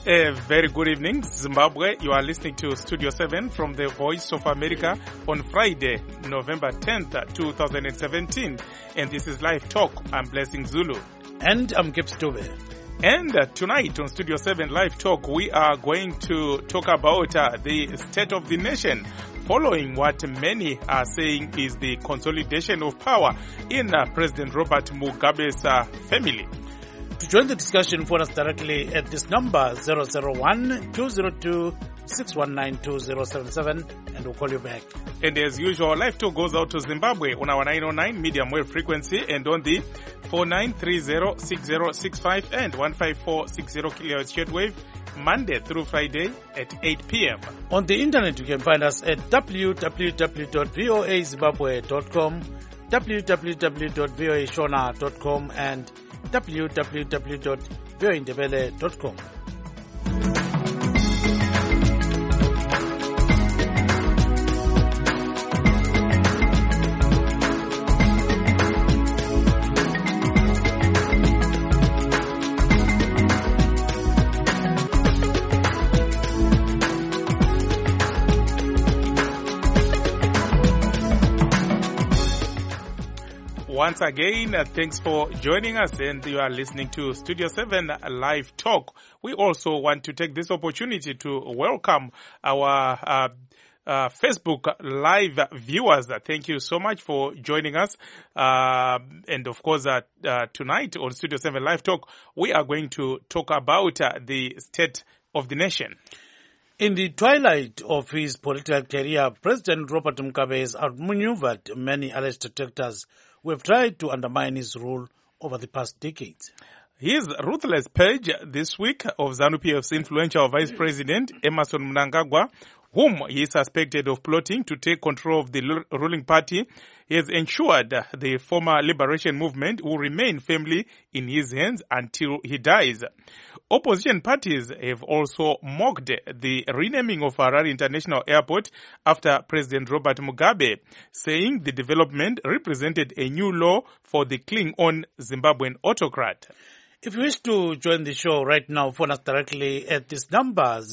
A very good evening, Zimbabwe. You are listening to Studio 7 from the Voice of America on Friday, November 10th, 2017. And this is Live Talk. I'm Blessing Zulu. And I'm Gibbs Dube. And tonight on Studio 7 Live Talk, we are going to talk about the state of the nation, following what many are saying is the consolidation of power in President Robert Mugabe's family. To join the discussion, phone us directly at this number 001-202-619-2077 and we'll call you back. And as usual, Live Talk goes out to Zimbabwe on our 909 medium wave frequency and on the 4930-6065 and 15460 kilohertz shortwave Monday through Friday at 8 p.m. On the internet, you can find us at www.voazimbabwe.com, www.voashona.com and www.voaindebele.com. Once again, thanks for joining us, and you are listening to Studio 7 Live Talk. We also want to take this opportunity to welcome our Facebook Live viewers. Thank you so much for joining us. And of course, tonight on Studio 7 Live Talk, we are going to talk about the state of the nation. In the twilight of his political career, President Robert Mugabe has outmaneuvered many alleged detractors who have tried to undermine his rule over the past decades. His ruthless purge this week of ZANU-PF's influential Vice President Emmerson Mnangagwa, whom he is suspected of plotting to take control of the ruling party, has ensured the former liberation movement will remain firmly in his hands until he dies. Opposition parties have also mocked the renaming of Harare International Airport after President Robert Mugabe, saying the development represented a new law for the cling-on Zimbabwean autocrat. If you wish to join the show right now, phone us directly at this number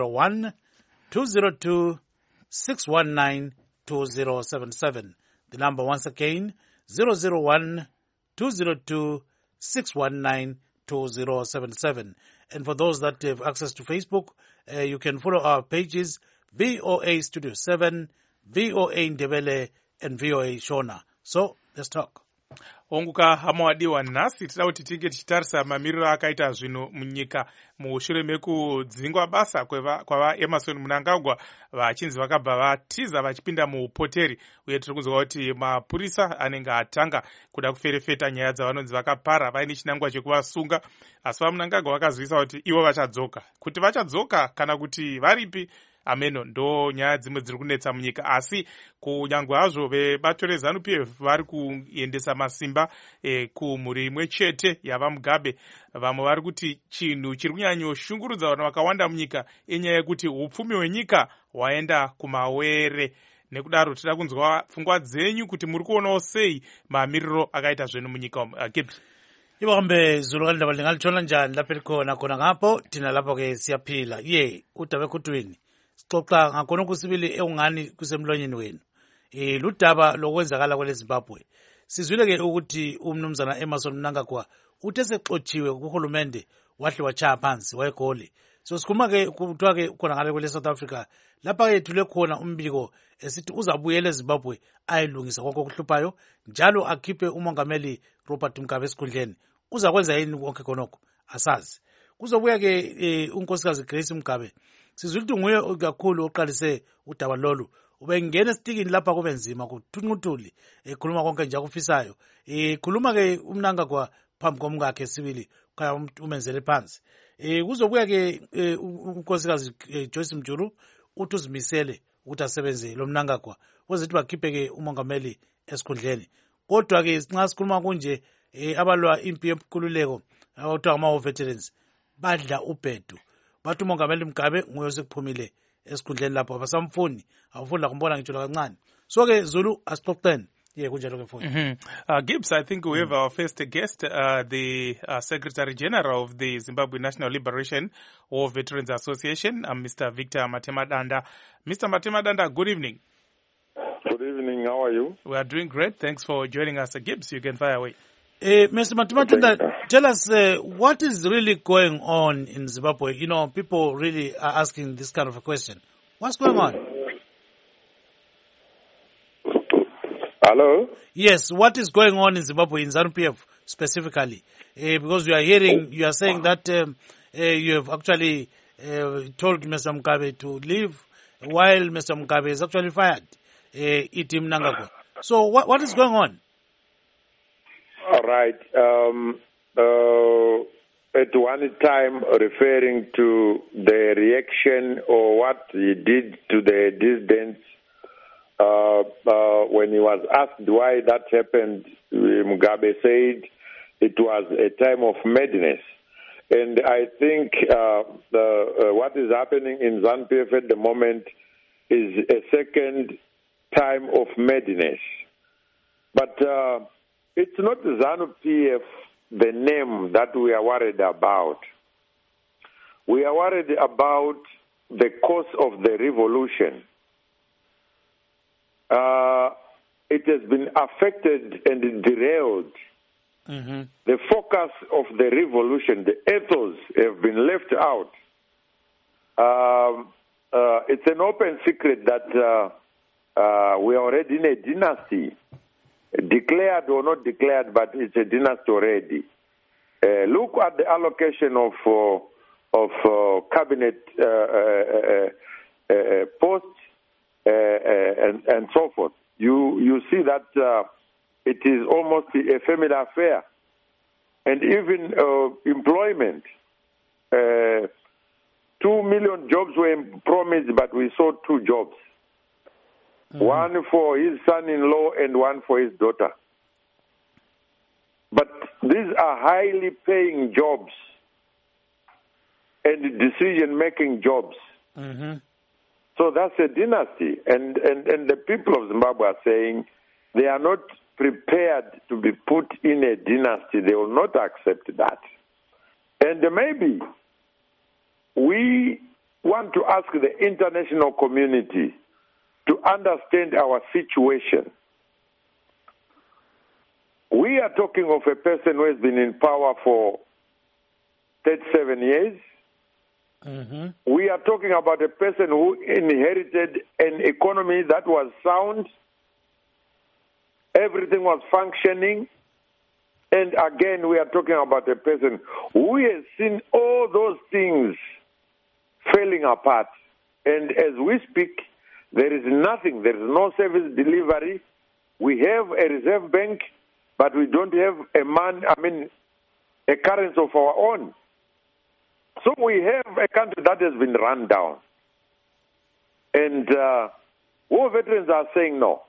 001-202-619-2077. The number once again, 001-202-619-2077. And for those that have access to Facebook, you can follow our pages, VOA Studio 7, VOA Indebele, and VOA Shona. So, let's talk. Onguka hamawadiwa nhasi tida kuti tige tichitarisa mamiriro akaita zvinhu munyika mushure mekudzingwa basa kwava Emmerson Mnangagwa vachinzi vakabva vatiza vachipinda muupoteri, uye tiri kunzwa kuti mapurisa anenge atanga kuda kuferefeta nyaya dzavanonzi vakapara vaine chinangwa chekuvasunga, asi vaMnangagwa vakazivisa kuti ivo vachadzoka. Kuti vachadzoka kana kuti varipi, ameno ndo nyaya dzimwe dziri kunetsa munyika. Asi kunyangwe hazvo vebato reZANU-PF vari kuendesa masimba kumhuri imwe chete yava Mugabe, vamwe vari kuti chinhu chiri kunyanyoshungurudza vanhu vakawanda munyika inyaya yekuti upfumi hwenyika hwaenda kumawere. Nekudaro tida kunzwa pfungwa dzenyu kuti muri kuonawo sei mamiriro akaita zvinhu munyika umu. Iwambe Zulu ndaba ndingalithola njani lapha elikhona khona ngapho thina lapho ke siyaphila. Udaba ekhuthweni sixoxa ngakona kusibili engani kusemlonyeni wenu. Ludaba lokwenzakala kwele Zimbabwe. Sizwile ke ukuthi umnumzana Emmerson Mnangagwa uthe sexotshiwe kuhulumende wahle wachaya phansi wayegole. So sikhuluma ke kuthiwa ke khona ngale kwele South Africa lapha ke thule khona umbiko esithi uzabuyela eZimbabwe ayilungisa konke okuhluphayo njalo akhiphe umongameli Robert Mugabe esikhundleni. Uzakwenza yini konke khonokho asazi. Kuzobuya ke unkosikazi Grace Mugabe. Sizwile ukuthi nguye kakhulu oqalise udaba lolu. Ubengena esitikini lapha kube nzima kuthunquthuli ekhuluma konke nje akufisayo. Khuluma ke uMnangagwa phambi komkakhe sibili khaya umenzele phansi. Kuzobuya ke unkosikazi Joyce Mjuru uthi uzimisele ukuthi asebenze lo Mnangagwa ozithi bakhiphe ke umongameli esikhundleni. Kodwa ke nxa sikhuluma kunje abalwa impi yemkhululeko awuthiwa ama-veterans badla ubhedu. Bathi umongameli Mugabe nguye osekuphumile esikhundleni lapho abasamfuni awufuni la kumbona ngitsho kancane. So ke Zulu asixoxeni Yeah, kunjalo ke mfowethu. Gibbs, I think we have our first guest, the Secretary General of the Zimbabwe National Liberation War Veterans Association, Mr. Victor Matemadanda. Mr. Matemadanda, good evening. Good evening. How are you? We are doing great. Thanks for joining us. Gibbs, you can fire away. Mr. Matemadanda, tell us what is really going on in Zimbabwe. You know, people really are asking this kind of a question. What's going on? Hello? Yes, what is going on in Zimbabwe, in ZANU-PF specifically? Because you are saying that you have actually told Mr. Mugabe to leave while Mr. Mugabe is actually fired. Iti Mnangagwa. So what is going on? All right. At one time, referring to the reaction or what he did to the dissidents, when he was asked why that happened, Mugabe said it was a time of madness. And I think what is happening in ZANU-PF at the moment is a second time of madness. But it's not ZANU-PF, the name, that we are worried about. We are worried about the course of the revolution. It has been affected and derailed. Mm-hmm. The focus of the revolution, the ethos, have been left out. It's an open secret that we are already in a dynasty, declared or not declared, but it's a dynasty already. Look at the allocation of cabinet posts and so forth. You see that it is almost a family affair. And even employment. 2 million jobs were promised, but we saw 2 jobs. Mm-hmm. One for his son-in-law and one for his daughter. But these are highly paying jobs and decision-making jobs. Mm-hmm. So that's a dynasty. And the people of Zimbabwe are saying they are not prepared to be put in a dynasty. They will not accept that. And maybe we want to ask the international community to understand our situation. We are talking of a person who has been in power for 37 years. Mm-hmm. We are talking about a person who inherited an economy that was sound. Everything was functioning. And again, we are talking about a person who has seen all those things falling apart. And as we speak, there is nothing. There is no service delivery. We have a reserve bank, but we don't have a currency of our own. So we have a country that has been run down. And war veterans are saying no.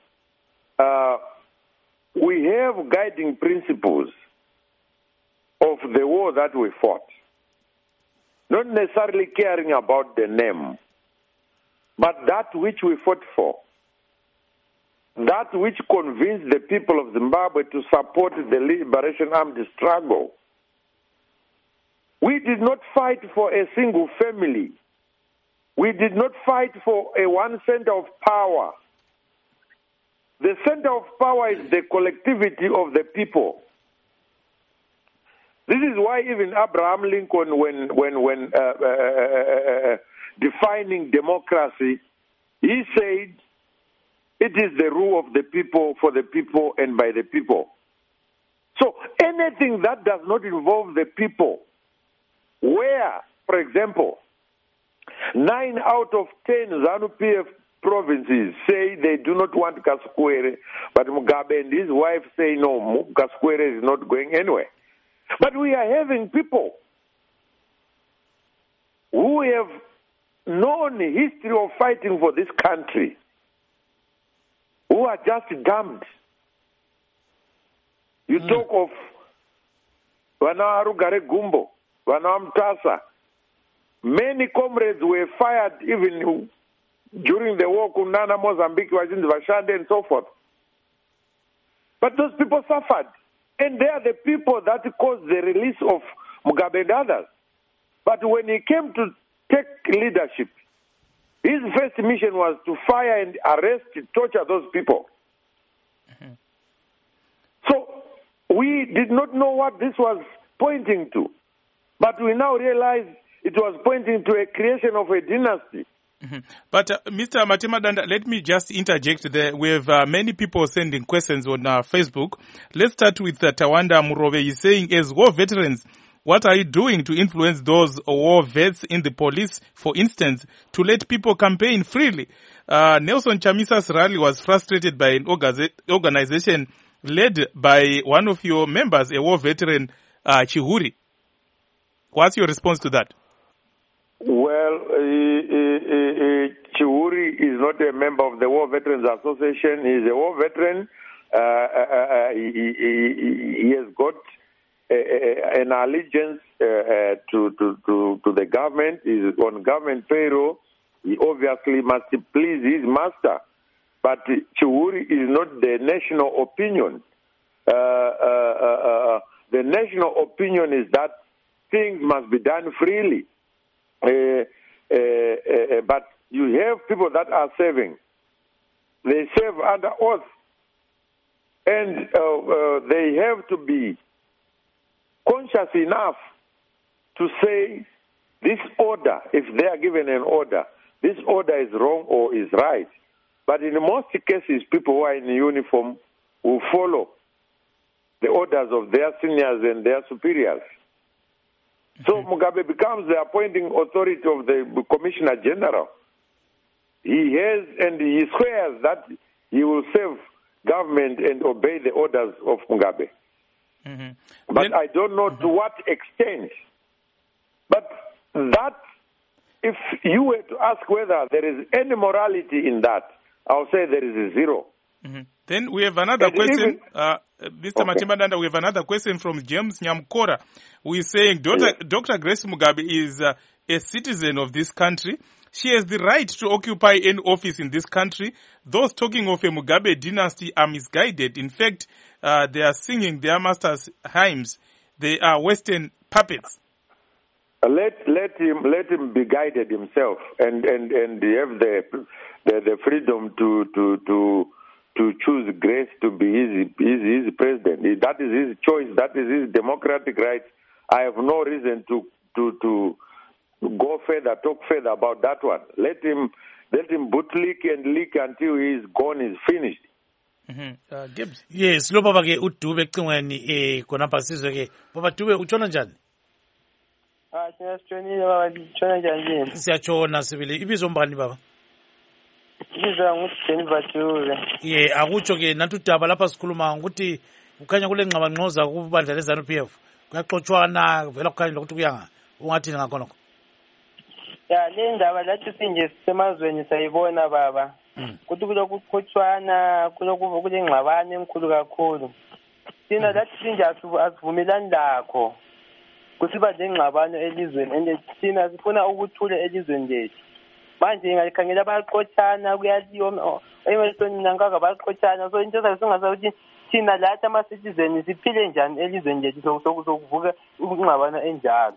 We have guiding principles of the war that we fought. Not necessarily caring about the name, but that which we fought for. That which convinced the people of Zimbabwe to support the liberation armed struggle. We did not fight for a single family. We did not fight for a one center of power. The center of power is the collectivity of the people. This is why even Abraham Lincoln, when defining democracy, he said, it is the rule of the people, for the people, and by the people. So anything that does not involve the people, where, for example, 9 out of 10 ZANU-PF provinces say they do not want Kaskwere, but Mugabe and his wife say no, Kaskwere is not going anywhere. But we are having people who have known the history of fighting for this country, who are just dumped. You talk of Wana Arugare Gumbo, Wana Mtasa. Many comrades were fired even during the war, Kunana, Mozambique, Vashande, and so forth. But those people suffered. And they are the people that caused the release of Mugabe and others. But when he came to take leadership, his first mission was to fire and arrest, torture those people. Mm-hmm. So we did not know what this was pointing to. But we now realize it was pointing to a creation of a dynasty. Mm-hmm. But Mr. Matimadanda, let me just interject there. We have many people sending questions on Facebook. Let's start with Tawanda Murove. He's saying, as war veterans, what are you doing to influence those war vets in the police, for instance, to let people campaign freely? Nelson Chamisa's rally was frustrated by an organization led by one of your members, a war veteran, Chihuri. What's your response to that? Well, Chihuri is not a member of the War Veterans Association. He's a war veteran. He has got an allegiance to the government. He's on government payroll. He obviously must please his master. But Chihuri is not the national opinion. The national opinion is that things must be done freely. But you have people that are serving. They serve under oath. And they have to be conscious enough to say this order, if they are given an order, this order is wrong or is right. But in most cases, people who are in uniform will follow the orders of their seniors and their superiors. So Mugabe becomes the appointing authority of the Commissioner General. He has and he swears that he will serve government and obey the orders of Mugabe. Mm-hmm. But I don't know to what extent. But that, if you were to ask whether there is any morality in that, I'll say there is a zero. Mm-hmm. Then we have another question, Mr. Matimadanda, we have another question from James Nyamkora, who is saying, Dr. Grace Mugabe is a citizen of this country. She has the right to occupy any office in this country. Those talking of a Mugabe dynasty are misguided. In fact, they are singing their master's hymns. They are Western puppets. Let him be guided himself and have the freedom to choose Grace to be his president. That is his choice. That is his democratic right. I have no reason to go further, talk further about that one. Let him bootlick and leak until he's gone, is finished. Gibbs. Yes, lo baba ke uDube ecingweni khonapha sizwe ke. Baba Dube utshona njani? Siyatshonile baba, utshona njani? Siyatshona sibili. Ibizo mbani baba? Ibizo nguJennifer Dube. Akutsho ke nathi udaba lapha sikhuluma ukuthi ukhanya kule ngxabangxoza kubandla leZANU PF. Kuyaxotshwana vela kukhanya ukuthi kuyanga. Ungathini ngakhonokho? Le ndaba lathi sinje semazweni sayibona baba. Kuthi kuloku kuxotshwana, kuloku kulengxabano enkulu kakhulu. Thina lathi sinje asivumelani lakho. Kusiba lengxabano elizweni and thina sifuna ukuthula elizweni lethu. Manje ngalikhangela abaxotshana kuyaliyo eMelson nangaka baxotshana, so into sasingaza ukuthi thina lathi ama-citizen siphile njani elizweni lethu sokuvuka ingxabano enjalo.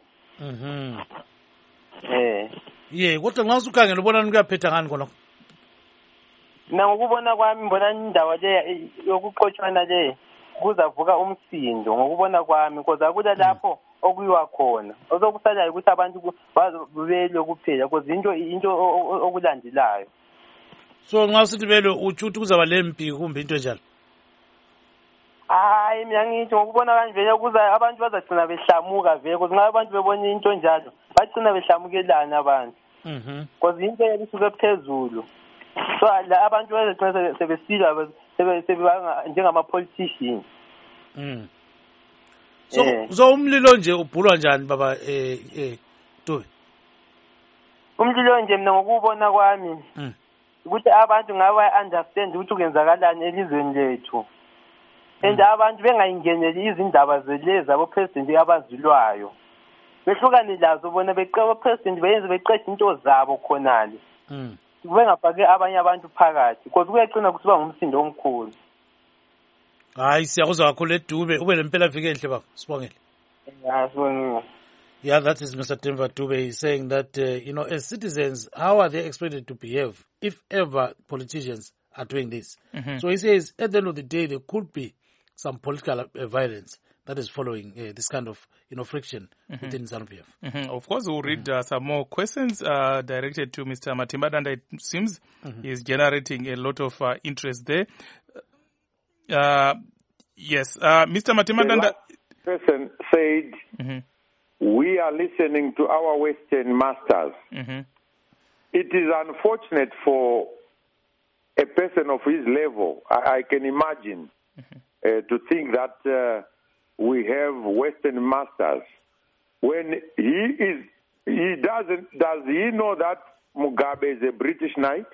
Kodwa nxa usukhangela ubona kuyaphetha ngani khonokho? Mina ngokubona kwami ngibona indawo le yokuxotshwana le kuzavuka umsindo ngokubona kwami, because akula lapho okuyiwa khona. Ozokusalayo ukuthi abantu bele kuphela, because into okulandelayo. So nxa usithi bele utsho ukuthi kuzaba lempi kumbe into enjalo? Hayi, mina ngithi ngokubona kanje vele kuza abantu bazagcina behlamuka vele, because nxa abantu bebona into njalo bagcina behlamukelana abantu. Because into ebisuke phezulu. So la abantu bazagcina sebesila sebebanga njengama-politician. So umlilo nje ubhulwa njani baba Dube? Umlilo nje mina ngokubona kwami ukuthi abantu ngaba understand ukuthi kwenzakalani elizweni lethu. And abantu bengayingeneli izindaba zelezi abo president abazilwayo. Behlukane lazo bona beceba president beqesha into zabo khonale. Bengafake abanye abantu phakathi, because kuyacina kusiba ngumsindo omkhulu. hayi siyakuzwa kakhulu eDube ube lempela viki enhle baba sibongele. Yeah, that is Mr. Temba Dube. He's saying that, as citizens, how are they expected to behave if ever politicians are doing this? So he says, at the end of the day, there could be some political violence that is following this kind of, friction within ZANU-PF. Of course, we'll read some more questions directed to Mr. Matemba Danda. It seems he's generating a lot of interest there. Yes, Mr. Matemba Danda. The last person said, we are listening to our Western masters. It is unfortunate for a person of his level, I can imagine, to think that we have Western masters. When does he know that Mugabe is a British knight?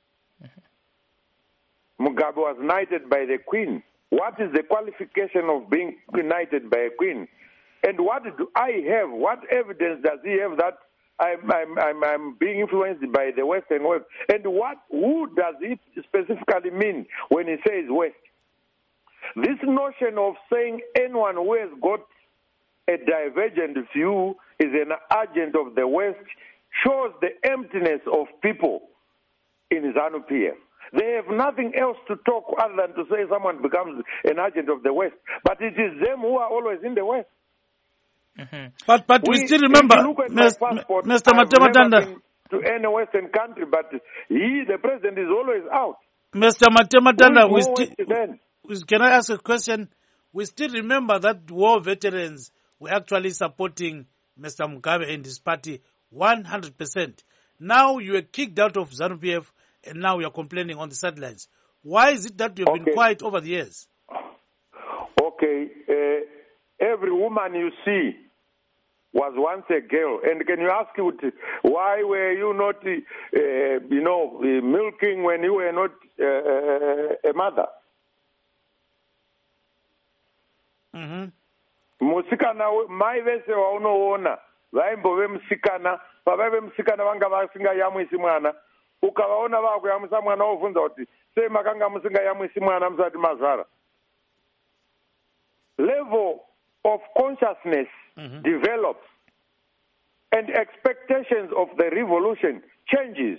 Mugabe was knighted by the Queen. What is the qualification of being knighted by a Queen? And what do I have? What evidence does he have that I'm being influenced by the Western world? And who does he specifically mean when he says West? This notion of saying anyone who has got a divergent view is an agent of the West shows the emptiness of people in ZANU-PF. They have nothing else to talk other than to say someone becomes an agent of the West. But it is them who are always in the West. But we still remember, Mr. Matemba Danda, to any Western country, but the president, is always out. Mr. Matemba Danda, can I ask a question? We still remember that war veterans were actually supporting Mr. Mugabe and his party 100%. Now you were kicked out of ZANU-PF and now you are complaining on the sidelines. Why is it that you have been quiet over the years? Okay, every woman you see was once a girl. And can you ask why were you not, milking when you were not a mother? Musikana mai vese waunoona vaimbove musikana pavaive musikana vanga vasingayamwisi mwana ukavaona vakuyamwisa mwana wovhunza kuti sei makanga musingayamwisi mwana musati mazvara. Level of consciousness develops and expectations of the revolution changes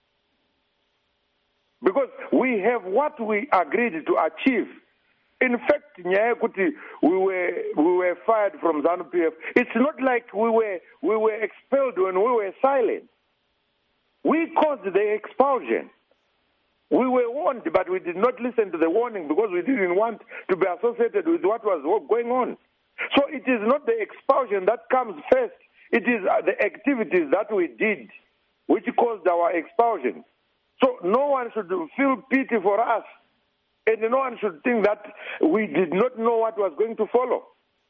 because we have what we agreed to achieve. In fact, we were fired from ZANU-PF. It's not like we were expelled when we were silent. We caused the expulsion. We were warned, but we did not listen to the warning because we didn't want to be associated with what was going on. So it is not the expulsion that comes first. It is the activities that we did which caused our expulsion. So no one should feel pity for us. And no one should think that we did not know what was going to follow.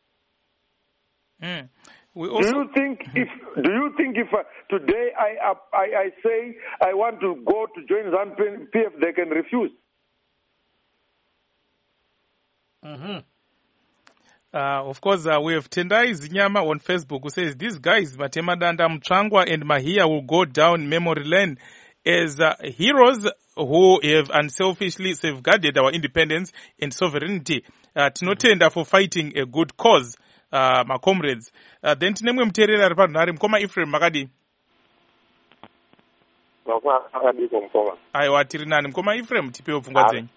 Do you think if today I say I want to go to join ZANU-PF, they can refuse? Of course, we have Tendai Zinyama on Facebook who says, these guys, Matemba Danda, Mchangwa and Mahia, will go down memory lane as heroes who have unselfishly safeguarded our independence and sovereignty. Tinotenda for fighting a good cause, my comrades. Then tinemwe mterera ari panhare mukoma Ephraim makadi. Aiwa tiri nani mukoma Ephraim tipewo pfungwa dzenyu.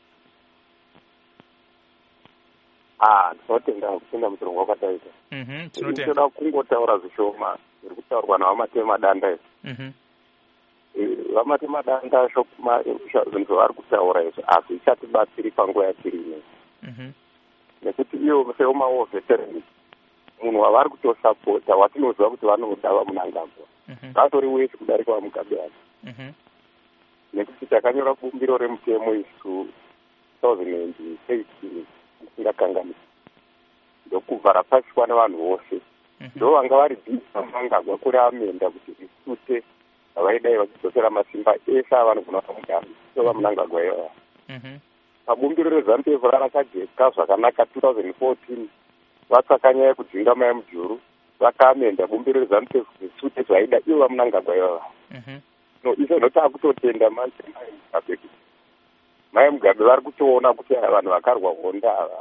Tinotenda kupinda mutorongo wakataita. Tinotenda. Tinoda kungotaura zvishoma zviri kutaurwa navaMatemba Danda izvi. VaMatemba Danda zvinhu zvavari kutaura izvi asi ichatibatsiri panguva yatiri ino. Nekuti ivo seumawo veterans munhu wavari kutosapota watinoziva kuti vanoda vaMunangagwa vatori wese kudarika vaMugabe ava. Nekuti takanyora bumbiro remutemo isu 2018 ndisingakanganisi ndokuvhara paswa nevanhu vose ndo vanga vari vaMunangagwa kuri amenda kuti zvisute vaidai vachidzosera masimba ese avanogona paMugabe so vaMunangagwa ivava. Pabumbiro reZANU-PF rakajeka zvakanaka 2014 vatsvaka nyaya yekudzinga mai mujuru vakamenda bumbiro reZANU-PF zvisute zvaida ivo vaMunangagwa ivava. Izvo ndotakutotenda manje mai Mugabe vari kutoona kuti vanhu vakarwa honda ava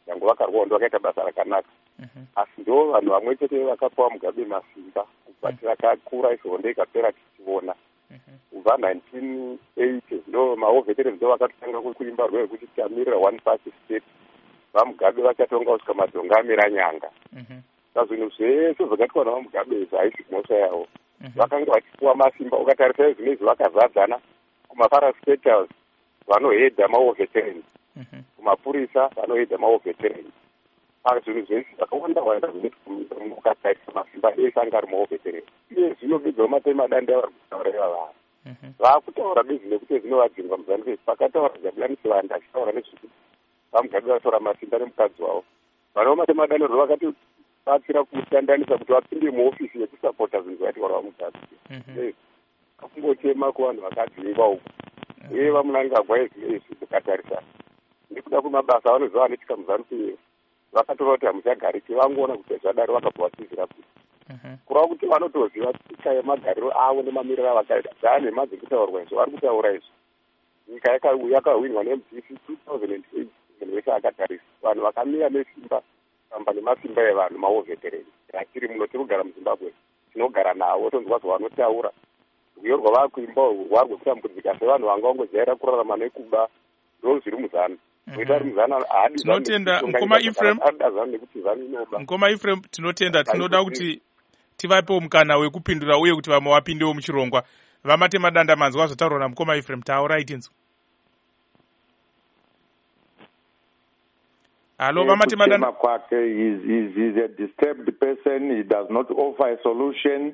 yangu vakarwawo ndo vakaita basa rakanaka. Asi ndo vanhu vamwe chete vakapawo Mugabe masimba kubva tirakakura izvonde ikapera tichiona. Kubva 1980 ndo mawo veterans ndo vakatotanga kuimba rwekuti tamirira one party state. VaMugabe vachatonga kusvika madhonga amira nyanga. Zvinhu zvese zvakaitwa navaMugabe zvaisi mhosva yavo. Vakanga vachipuwa masimba, ukatarisa zvinezvi vakazadzana kumaparastatals vanohedha mawo veterans, kumapurisa vanohedha mawo veterans. Zvinhu zvese zvakawanda wanda zvinoukataisa masimba ese anga ari mawo veterans. Iye zvino bedza vamatemadanda vari kutaura iva vanhu vaakutaura bezvi nekuti zvinovadzingwa muzanuvesi. Pakataura Jabulani Sivanda achitaura nezvekuti VaMugabe vatora masimba nemukadzi wavo. Vanhu vamatemadanda ndo vakati batsira kusandanisa kuti vapinde muofisi yekusapota zvinhu zvaiitwa navaMugabe. Akungochema kuvanhu vakadzingwa uku. Uye vamunangagwa ezvinezvi kukatarisa nekuda kwemabasa avanoziva vanoitika muzanupieyo vakatora kuti hamuchagariki vangoona kuti zvadaro vakabva vasizira kuti kurava kuti vanotoziva tsika yemagariro avo nemamiriro avakaita dzaane madzi kutaurwa izvo vari kutaura izvo. Nyika yakahwinwa neMDC 2008 munhu wese akatarisa vanhu vakamira nesimba kamba nemasimba evanhu mawo veterani. Ratiri muno tiri kugara muZimbabwe tinogara navo tonzwa zvavanotaura. Rwiyo rwavakuimba rwari rwekutambudzika sevanhu vanga vangojaira kurarama nekuba ndo zviri muzana. Tinotenda Mukoma Ephraim, tinotenda, tinoda kuti tivapewo mukana wekupindura uye kuti vamwe vapindewo muchirongwa. Vamatemadanda manzwa zvotaurwa naMukoma Ephraim, taura itinzwa. Hello, Vamatemadanda. Kwake is a disturbed person. He does not offer a solution.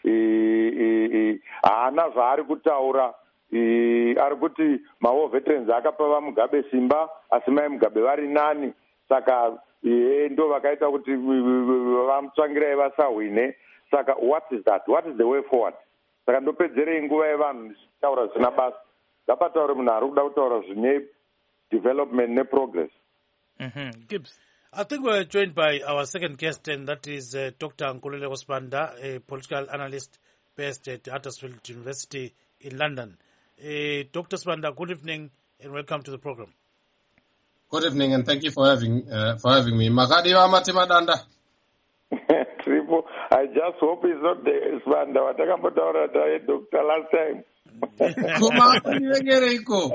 Haana zvaari kutaura. Ari kuti mawo veterans akapa vaMugabe simba asi Mugabe vari nani, saka ndo vakaita kuti vamutsvangirai vasahwine. Saka what is that? What is the way forward? Saka ndopedzerei nguva yevanhu taura zvisina basa. Ngapataure munhu ari kuda kutaura zvine development neprogress. Gibbs, I think we're joined by our second guest, and that is Dr. Nkululeko Sibanda, a political analyst based at Huddersfield University in London. Dr. Sibanda, good evening and welcome to the program. Good evening and thank you for having me. Makadi Vamatemadanda. Triple. I just hope he's not the Sibanda. Watakambotaura naye Doctor last time. Kuma niwegereko.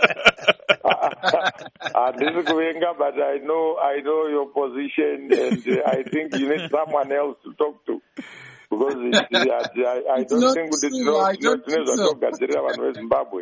This is Kuyenga, but I know your position, and I think you need someone else to talk to. Because I don't think Zimbabwe.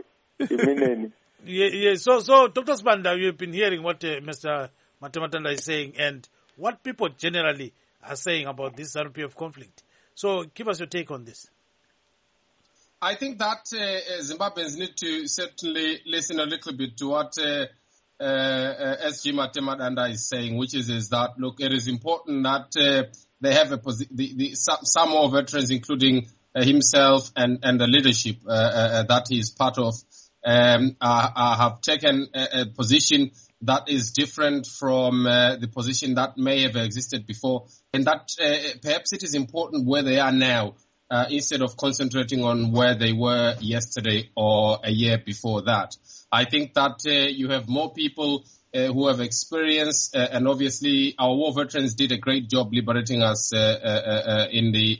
So Dr. Sibanda, you've been hearing what Mr. Matemadanda is saying and what people generally are saying about this ZANU-PF conflict. So give us your take on this. I think that Zimbabweans need to certainly listen a little bit to what SG Matemadanda is saying, which is that, look, it is important that they have some more veterans, including himself and the leadership that he is part of, have taken a position that is different from the position that may have existed before, and that perhaps it is important where they are now instead of concentrating on where they were yesterday or a year before that. I think that you have more people who have experience, and obviously our war veterans did a great job liberating us in the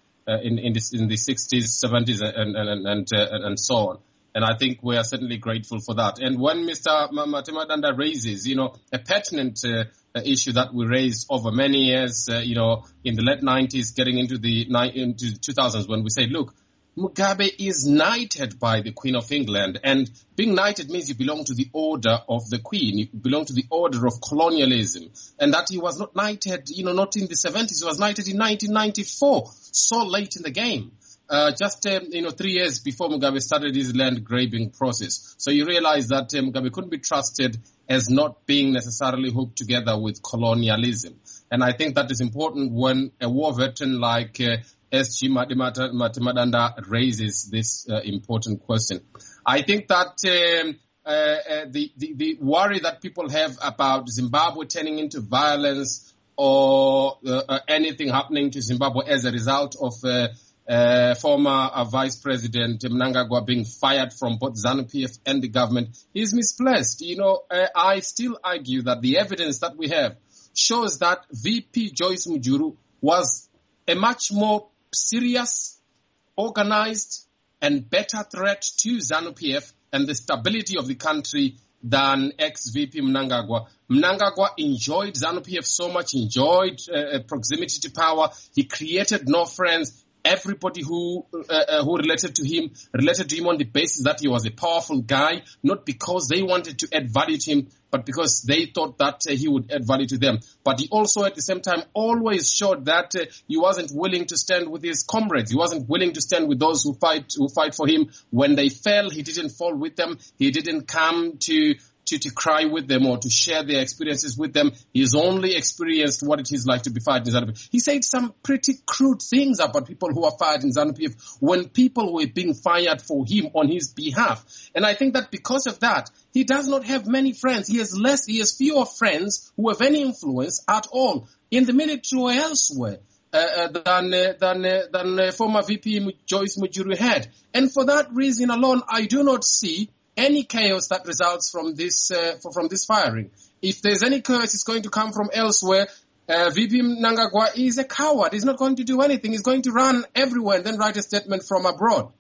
60s, 70s, and so on. And I think we are certainly grateful for that. And when Mr. Matemadanda raises, a pertinent issue that we raised over many years, in the late 90s, getting into the 2000s, when we say, look, Mugabe is knighted by the Queen of England, and being knighted means you belong to the order of the Queen, you belong to the order of colonialism, and that he was not knighted, not in the 70s, he was knighted in 1994, so late in the game. Just 3 years before Mugabe started his land grabbing process. So you realize that Mugabe couldn't be trusted as not being necessarily hooked together with colonialism. And I think that is important when a war veteran like SG Matemadanda raises this important question. I think that the worry that people have about Zimbabwe turning into violence or anything happening to Zimbabwe as a result of former Vice President Mnangagwa being fired from both ZANU-PF and the government is misplaced. I still argue that the evidence that we have shows that VP Joyce Mujuru was a much more serious, organized, and better threat to ZANU-PF and the stability of the country than ex-VP Mnangagwa. Mnangagwa enjoyed ZANU-PF so much, enjoyed proximity to power. He created no friends. Everybody who related to him on the basis that he was a powerful guy, not because they wanted to add value to him, but because they thought that he would add value to them. But he also, at the same time, always showed that he wasn't willing to stand with his comrades. He wasn't willing to stand with those who fight for him. When they fell, he didn't fall with them. He didn't come to cry with them or to share their experiences with them. He's only experienced what it is like to be fired in ZANU-PF. He said some pretty crude things about people who are fired in ZANU-PF when people were being fired for him on his behalf. And I think that because of that, he does not have many friends. He has fewer friends who have any influence at all in the military or elsewhere than former VP Joyce Mujuru had. And for that reason alone, I do not see any chaos that results from this firing. If there's any chaos, it's going to come from elsewhere. VP Mnangagwa is a coward. He's not going to do anything. He's going to run everywhere and then write a statement from abroad.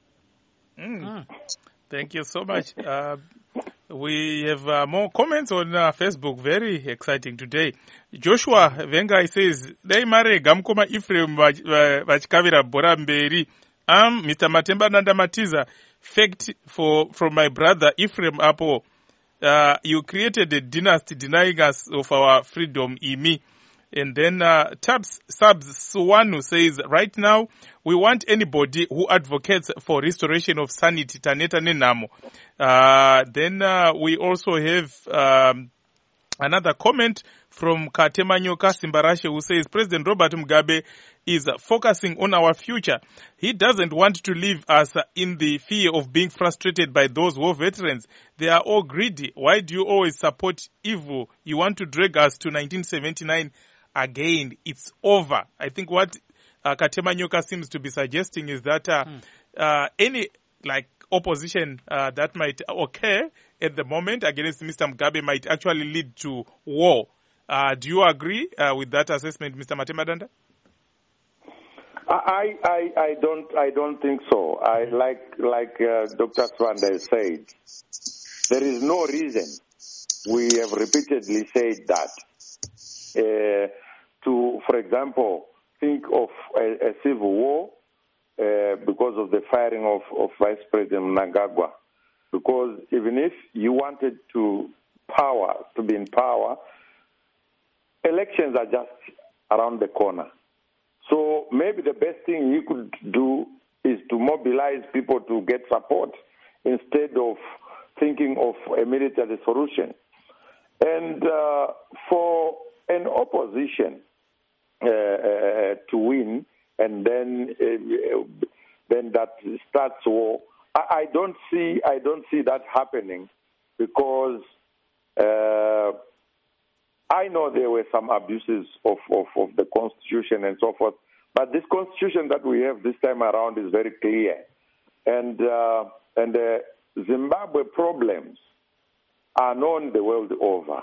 Thank you so much. We have more comments on Facebook. Very exciting today. Joshua Vengai says, Dai mare gamkoma Ephraim vachikavira bhora mberi. Mr. Matemba Nandamatiza, fact from my brother Ephraim Apo. You created a dynasty denying us of our freedom, Imi. And then Subs Suwanu says, right now, we want anybody who advocates for restoration of sanity, Taneta Nenamo. Then we also have another comment from Katemanyoka Simbarashe, who says, President Robert Mugabe is focusing on our future. He doesn't want to leave us in the fear of being frustrated by those war veterans. They are all greedy. Why do you always support evil? You want to drag us to 1979 again. It's over. I think what Katemanyoka seems to be suggesting is that any opposition that might occur at the moment against Mr. Mugabe might actually lead to war. Do you agree with that assessment, Mr. Matemba? I don't think so. I like Dr. Swanda said, there is no reason. We have repeatedly said that to, for example, think of a civil war because of the firing of Vice President Mnangagwa. Because even if you wanted to be in power, elections are just around the corner. So maybe the best thing you could do is to mobilize people to get support instead of thinking of a military solution. And for an opposition to win and then that starts war, I don't see that happening because I know there were some abuses of the Constitution and so forth, but this Constitution that we have this time around is very clear. And the Zimbabwe problems are known the world over.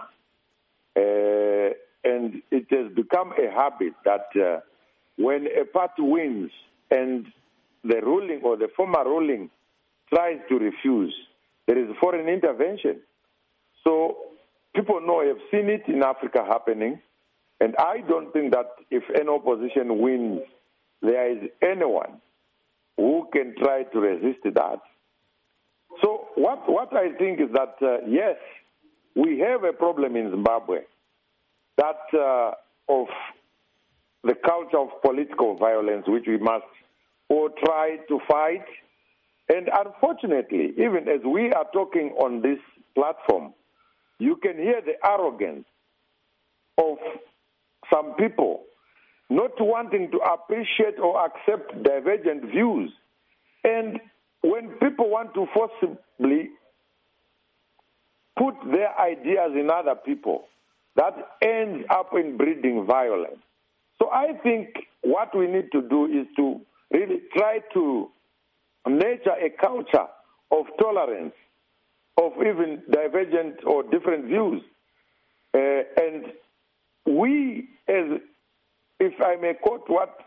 And it has become a habit that when a party wins and the ruling or the former ruling tries to refuse, there is foreign intervention. So people have seen it in Africa happening, and I don't think that if an opposition wins, there is anyone who can try to resist that. So what I think is that, yes, we have a problem in Zimbabwe, that of the culture of political violence, which we must all try to fight. And unfortunately, even as we are talking on this platform, you can hear the arrogance of some people not wanting to appreciate or accept divergent views. And when people want to forcibly put their ideas in other people, that ends up in breeding violence. So I think what we need to do is to really try to nurture a culture of tolerance, of even divergent or different views. And we, as if I may quote what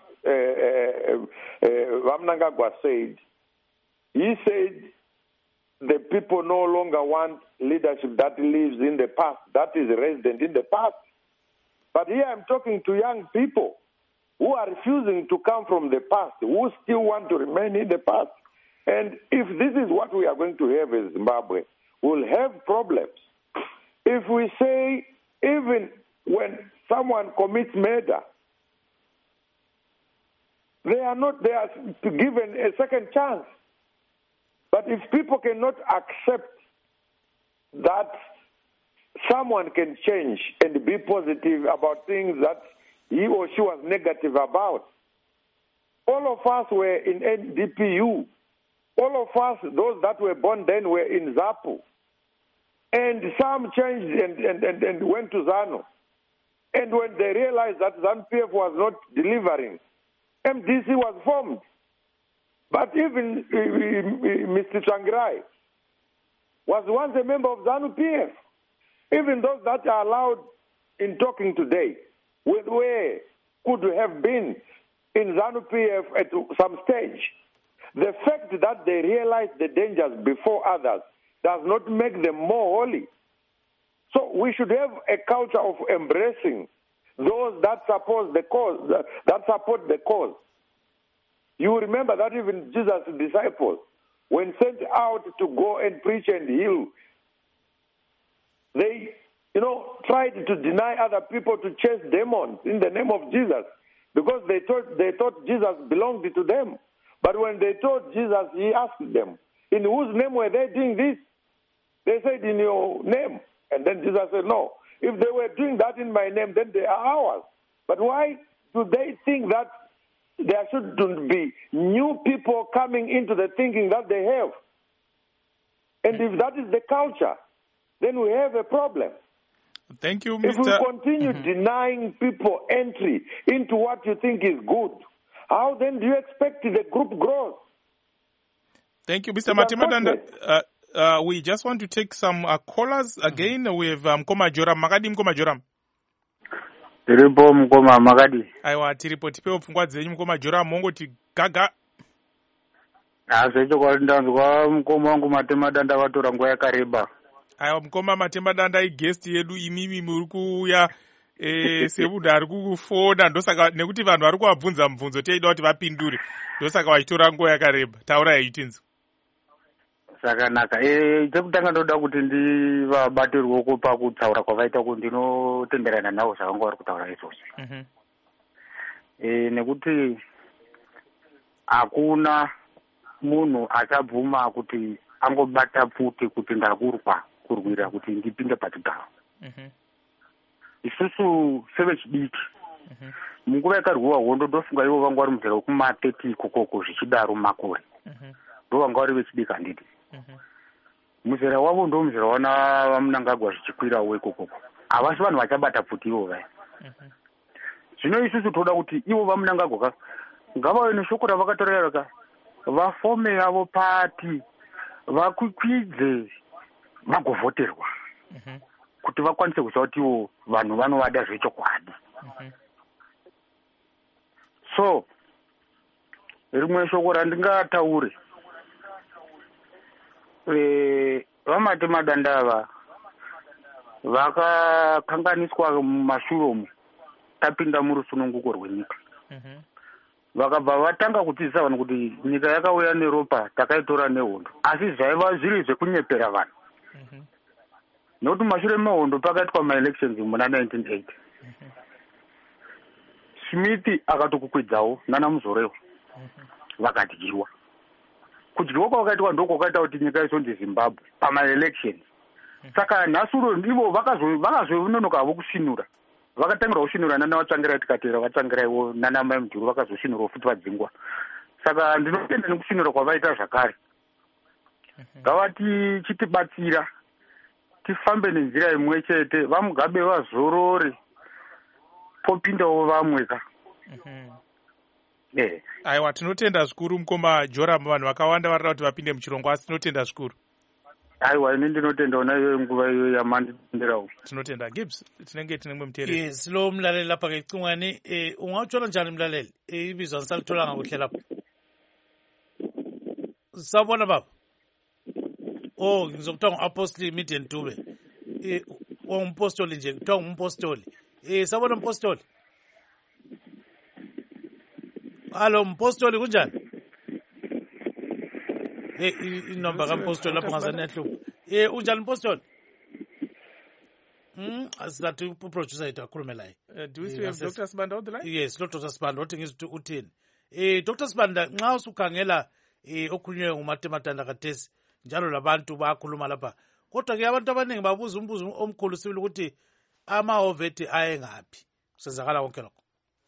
Mnangagwa said, he said the people no longer want leadership that lives in the past, that is resident in the past. But here I'm talking to young people who are refusing to come from the past, who still want to remain in the past. And if this is what we are going to have in Zimbabwe, we'll have problems. If we say even when someone commits murder, they are given a second chance. But if people cannot accept that someone can change and be positive about things that he or she was negative about, all of us were in NDPU. All of us, those that were born then, were in ZAPU. And some changed and went to ZANU. And when they realized that ZANU-PF was not delivering, MDC was formed. But even Mr. Tsvangirai was once a member of ZANU-PF. Even those that are allowed in talking today could have been in ZANU-PF at some stage. The fact that they realized the dangers before others does not make them more holy. So we should have a culture of embracing those that support the cause. You remember that even Jesus' disciples, when sent out to go and preach and heal, they, tried to deny other people to chase demons in the name of Jesus because they thought Jesus belonged to them. But when they told Jesus, he asked them, in whose name were they doing this? They said, in your name. And then Jesus said, no. If they were doing that in my name, then they are ours. But why do they think that there shouldn't be new people coming into the thinking that they have? And if that is the culture, then we have a problem. Thank you, Mr. If we continue denying people entry into what you think is good, how then do you expect the group growth? Thank you, Mr. Matemba. We just want to take some callers again. We have Mkoma Joram. Makadi Mkoma Joram. Tiripo Mkoma Makadi. Aiwa, tiripo tipeo pfungwa dzenyu Mkoma Joram. Mongo ti gaga. Asecho kwa ndanzwa Mkoma wangu Matemba Danda vatora nguva yakareba. Aiwa, Mkoma Matemba Danda guest yedu imimi muri kuuya sebuda ari kufona ndosaka nekuti vanhu vari kuvabvunza mubvunzo teida kuti vapindure ndosaka vachitora nguva yakareba. Taurai itinzo. Sakanaka. Chekutanga ndoda kuti ndivabate ruoko pakutsaura kwavaita kuti ndinotenderana navo zvavanga vari kutaura izvozvo. Nekuti hakuna munhu achabvuma kuti angobata pfuti kuti kurwira kuti ndipinde pachigaro. Isusu sevechidiki munguva yakarwiwa hondo ndofunga ivo vanga vari muzera wekuma30 ikokoko zvichidaro makore ndo vanga vari vechidiki handiti. Muzera wavo ndo muzera wana vaMnangagwa zvichikwirawo ikokoko. Havasi vanhu vachabata pfuti ivo vaya. Zvino isusu toda kuti ivo vaMnangagwa ngavave neshoko ravakatorera vafome yavo pati vakwikwidze vagovhoterwa kuti vakwanise kuziva kuti ivo vanhu vanovada zvechokwadi. So rimwe shoko randingataure vaMatemba Danda ava vakakanganiswa mumashuromo tapinda murusununguko rwenyika. Vakabva vatanga kutidzisa vanhu kuti nyika yakauya neropa takaitora nehondo, asi zvaiva zviri zvekunyepera vanhu. Nokuti mashure mehondo pakaitwa maelections muna 1980. Smith akatokukwidzawo nana Muzorewa vakadyiwa. Kudyiwa kwakaitwa ndoko kwakaita kuti nyika izonzi Zimbabwe pamaelections. Saka nhasuro ndivo vakazononoka havo kushinura. Vakatangira kushinura nana Vatsvangirai tikatera Vatsvangiraiwo nana Mai Mujuru vakazoshinurawo futi vadzingwa. Saka ndinotenda nekushinura kwavaita zvakare. Ngavati chitibatsira tifambe nenzira imwe chete, vaMugabe vazorore popindawo vamwe ka. aiwa tinotenda zvikuru mukoma Joram, vanhu vakawanda varida kuti vapinde muchirongwa asi tinotenda zvikuru. Aiwa ini ndinotenda ona iyoyo nguva iyoyo yamanditenderawo. Tinotenda Gibbs, tinenge tine mwe muteereri. Yes, lo mlaleli lapha ke icingwane ungawuthola njani mlaleli ibizwa ngisalitholanga kuhle lapha. Sabona baba. Oh, ngizokuthiwa ngu-apostoli Midian Dube. Umpostoli nje, kuthiwa ngumpostoli. Sabona mpostoli. Hallo mpostoli kunjani? Inomba kampostoli lapho ngazane yahlupha. Unjani mpostoli? Asilathi uproducer yethu akhulume laye. Do we still have Dr. Sibanda on the line? Yes, Dr. Sibanda, wathi ngizwe uthini. Dr. Sibanda, nxa usukhangela okhulunywe nguMatematanda kathesi njalo labantu bayakhuluma lapha. Kodwa ke abantu abaningi babuza umbuzo omkhulu sibili ukuthi amahhoveti ayengaphi. Kusenzakala konke lokho.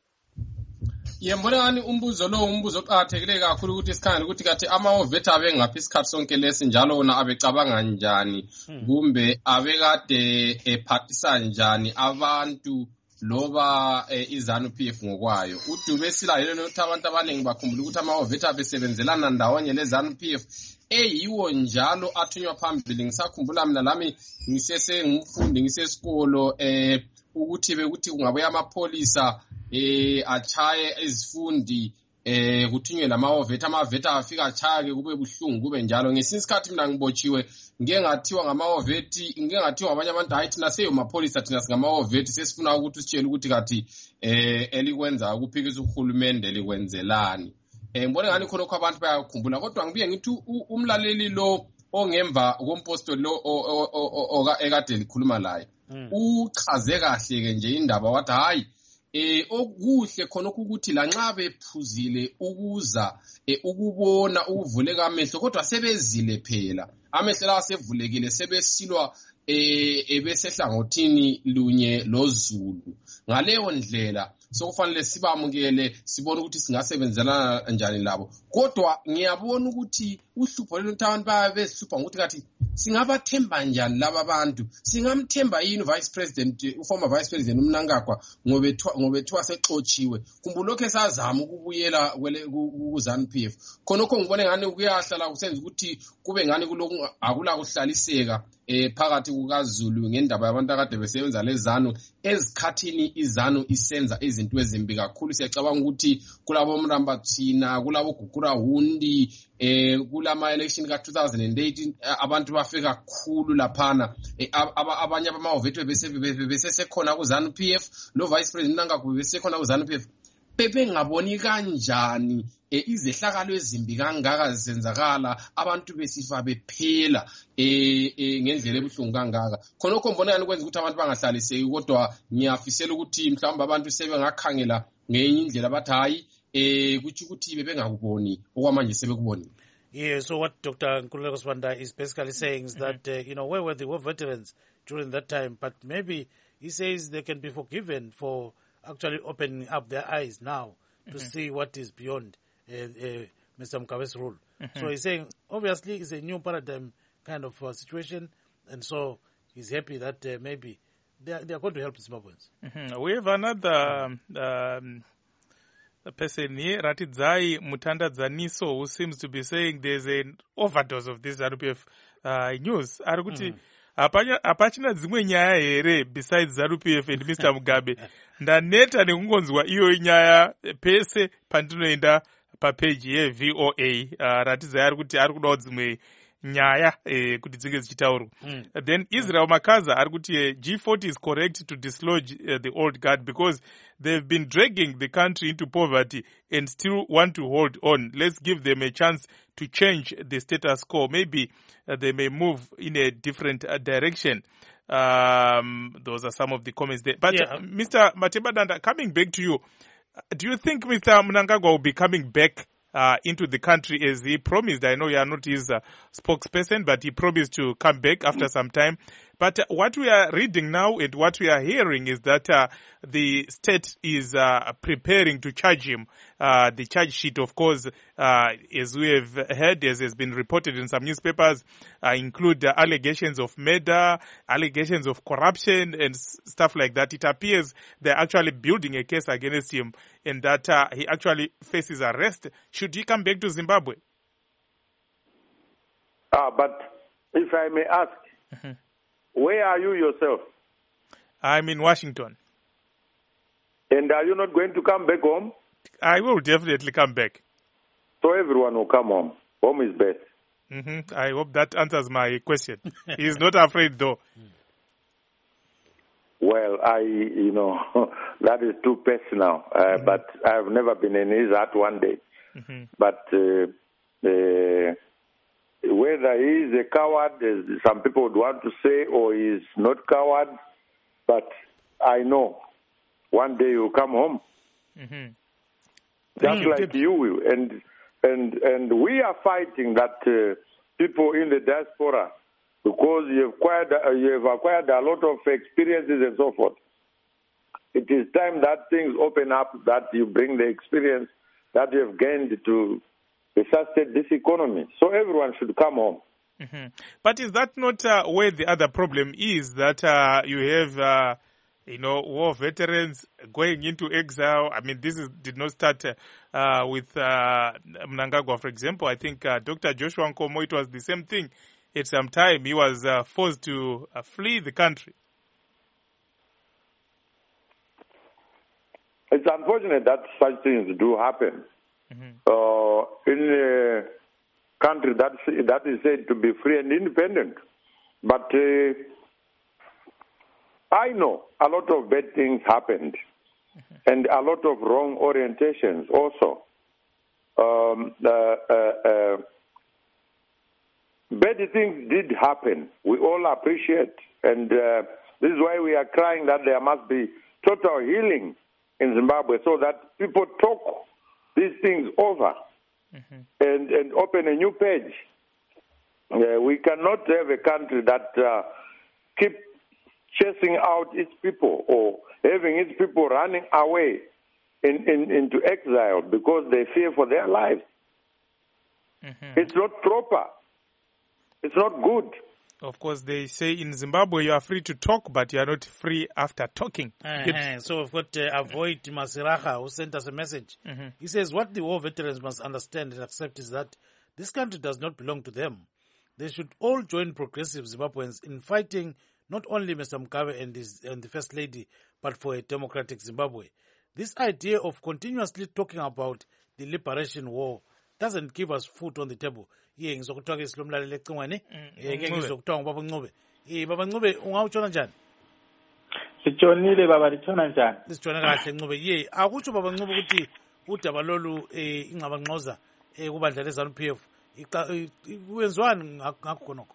Yembona ngani umbuzo lo umbuzo oqhakathekile kakhulu ukuthi sikhangele ukuthi kathi amahhoveti abengaphi isikhathi sonke lesi njalo wona abecabanga njani kumbe abekade ephathisa njani abantu loba iZANU-PF ngokwayo. uDube silayelo ukuthi abantu abaningi bakhumbula ukuthi amahhoveti abesebenzelana ndawonye leZANU-PF eyiwo njalo athunywa phambili. Ngisakhumbula mina lami ngumfundi ngisesikolo ukuthi bekuthi kungabuya amapolisa achaye izifundi kuthunywe lamahhoveti amaveti afika achake kube buhlungu kube njalo. Ngesinye isikhathi mina ngibotshiwe ngeke ngathiwa ngamahhoveti ngeke ngathiwa abanye abantu hayi thina seyo mapolisa thina singamahhoveti sesifuna ukuthi sitshele ukuthi kathi elikwenza ukuphikisa uhulumende likwenzelani. Ngibone ngani khonokho abantu bayakhumbula kodwa ngibuye ngithi umlaleli lo ongemva kompostoli lo ekade likhuluma laye uchaze kahle ke nje indaba wathi hayi okuhle khonokho ukuthi lanxa bephuzile ukuza ukubona ukuvuleka amehlo kodwa sebezile phela amehlo la sevulekile sebesilwa ebesehlangothini lunye lozulu. Ngaleyo ndlela sokufanele sibamukele sibone ukuthi singasebenzelana njani labo. Kodwa ngiyabona ukuthi uhlupho lento abantu bayabehlupha ukuthi kathi singabathemba njani laba bantu, singamthemba yini vice president former vice president uMnangagwa ngobethiwa sexotshiwe. Kumbulokho esazama ukubuyela kuZANU-PF khonokho ngibone ngani kuyahlala kusenza ukuthi kube ngani kuloko akula kuhlaliseka phakathi kukaZulu ngendaba yabantu akade besebenza leZANU ezikhathini iZANU isenza izinto ezimbi kakhulu. Siyacabanga ukuthi kulabo Mrambathina kulabo Gugura Hundi kulama election ka2018 abantu bafika kakhulu laphana abanye abamahhoveti besesekhona kuZANU-PF lo vice president Mnangagwa besekhona kuZANU-PF bebengaboni kanjani izehlakalo ezimbi kangaka zisenzakala abantu besifa bephela ngendlela ebuhlungu kangaka. Khonokho mbona ngani kwenza ukuthi abantu bangahlaliseki kodwa ngiyafisela ukuthi mhlawumbe abantu sebengakhangela ngenye indlela bathi hayi kuthi ukuthi bebengakuboni okwamanje sebekubonile. Yeah, so what Dr. Nkululeko Sibanda is basically saying is that, where were the war veterans during that time? But maybe he says they can be forgiven for actually opening up their eyes now to see what is beyond Mr. Mkabe's rule. So he's saying, obviously, it's a new paradigm kind of situation, and so he's happy that maybe they are going to help Zimbabweans. We have another person here, Ratidzai Mutandadzaniso, who seems to be saying there's an overdose of this ZANU-PF news. Arikuti apachina dzimwe nyaya here besides ZANU-PF and Mr. Mugabe. Ndaneta nekungonzwa iyo nyaya pese pandinoenda papeji yeVOA. Ratidzai arikuti arikudawo dzimwe nyaya kuti dzinge dzichitaurwa. Then Israel Makaza arikuti G40 is correct to dislodge the old guard because they've been dragging the country into poverty and still want to hold on. Let's give them a chance to change the status quo. Maybe they may move in a different direction. Those are some of the comments there. But Mr. Matematanda, coming back to you, do you think Mr. Mnangagwa will be coming back into the country as he promised? I know you are not his spokesperson, but he promised to come back after some time. But what we are reading now and what we are hearing is that the state is preparing to charge him the charge sheet, of course, as we have heard, as has been reported in some newspapers, include allegations of murder, allegations of corruption, and stuff like that. It appears they're actually building a case against him, and that he actually faces arrest should he come back to Zimbabwe. But if I may ask, where are you yourself? I'm in Washington. And are you not going to come back home? I will definitely come back. So everyone will come home. Home is best. I hope that answers my question. He's not afraid, though. Well, that is too personal. But I've never been in his heart one day. But whether he is a coward, as some people would want to say, or he is not coward, but I know one day he'll come home. Just like you will. And we are fighting that people in the diaspora, because you have acquired a lot of experiences and so forth. It is time that things open up, that you bring the experience that you have gained to resuscitate this economy. So everyone should come home. But is that not where the other problem is, that you have, war veterans going into exile? I mean, did not start with Mnangagwa, for example. I think Dr. Joshua Nkomo, it was the same thing. At some time, he was forced to flee the country. It's unfortunate that such things do happen. In a country that is said to be free and independent. But I know a lot of bad things happened and a lot of wrong orientations also. Bad things did happen. We all appreciate. And this is why we are crying that there must be total healing in Zimbabwe, so that people talk these things over and open a new page. We cannot have a country that keep chasing out its people or having its people running away into exile because they fear for their lives. It's not proper. It's not good. Of course, they say in Zimbabwe you are free to talk, but you are not free after talking. So we've got Avoid Masiraha, who sent us a message. He says, what the war veterans must understand and accept is that this country does not belong to them. They should all join progressive Zimbabweans in fighting not only Mr. Mugabe and the First Lady, but for a democratic Zimbabwe. This idea of continuously talking about the liberation war doesn't give us food on the table. Ngizokuthiwa ke silomlaleli ecingweni ngizokuthiwa ngubaba Ncube. Baba Ncube ungawutshona njani? Sitshonile baba, litshona njani? Sitshona kahle Ncube. Akutsho baba Ncube ukuthi udaba lolu ingxabangxoza kubandla leZANU-PF kwenziwani ngakho khonokho?